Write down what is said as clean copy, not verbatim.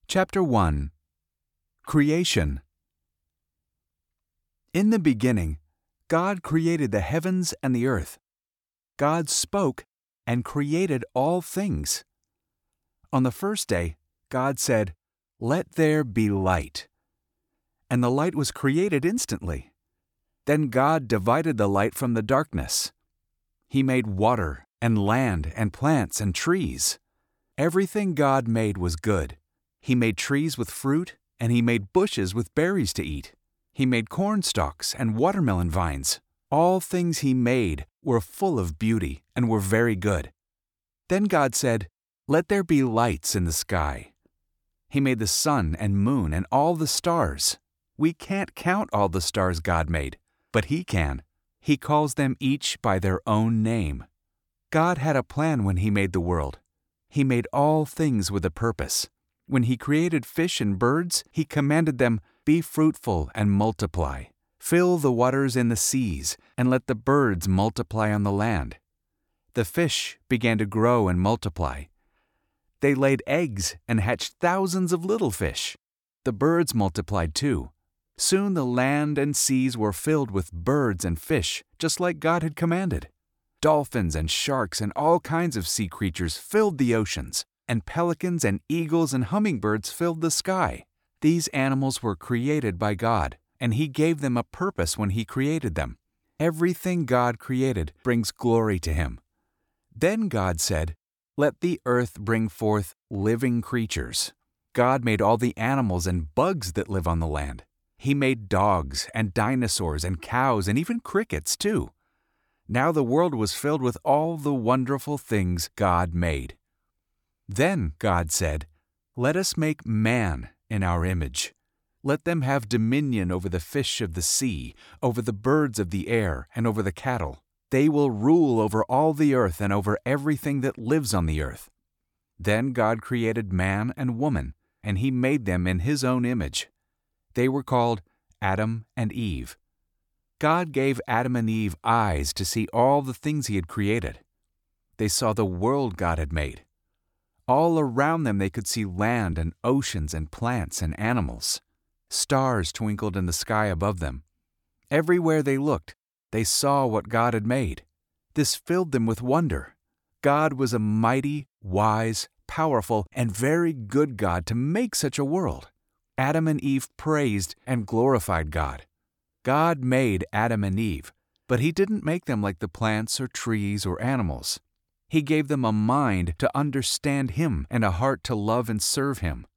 Chapter 1 Creation. In the beginning, God created the heavens and the earth. God spoke and created all things. On the first day, God said, "Let there be light." And the light was created instantly. Then God divided the light from the darkness. He made water and land and plants and trees. Everything God made was good. He made trees with fruit, and He made bushes with berries to eat. He made corn stalks and watermelon vines. All things He made were full of beauty and were very good. Then God said, "Let there be lights in the sky." He made the sun and moon and all the stars. We can't count all the stars God made, but He can. He calls them each by their own name. God had a plan when He made the world. He made all things with a purpose. When He created fish and birds, He commanded them, "Be fruitful and multiply. Fill the waters in the seas, and let the birds multiply on the land." The fish began to grow and multiply. They laid eggs and hatched thousands of little fish. The birds multiplied too. Soon the land and seas were filled with birds and fish, just like God had commanded. Dolphins and sharks and all kinds of sea creatures filled the oceans, and pelicans and eagles and hummingbirds filled the sky. These animals were created by God, and He gave them a purpose when He created them. Everything God created brings glory to Him. Then God said, "Let the earth bring forth living creatures." God made all the animals and bugs that live on the land. He made dogs and dinosaurs and cows and even crickets too. Now the world was filled with all the wonderful things God made. Then God said, "Let us make man in our image. Let them have dominion over the fish of the sea, over the birds of the air, and over the cattle. They will rule over all the earth and over everything that lives on the earth." Then God created man and woman, and He made them in His own image. They were called Adam and Eve. God gave Adam and Eve eyes to see all the things He had created. They saw the world God had made. All around them they could see land and oceans and plants and animals. Stars twinkled in the sky above them. Everywhere they looked, they saw what God had made. This filled them with wonder. God was a mighty, wise, powerful, and very good God to make such a world. Adam and Eve praised and glorified God. God made Adam and Eve, but He didn't make them like the plants or trees or animals. He gave them a mind to understand Him and a heart to love and serve Him.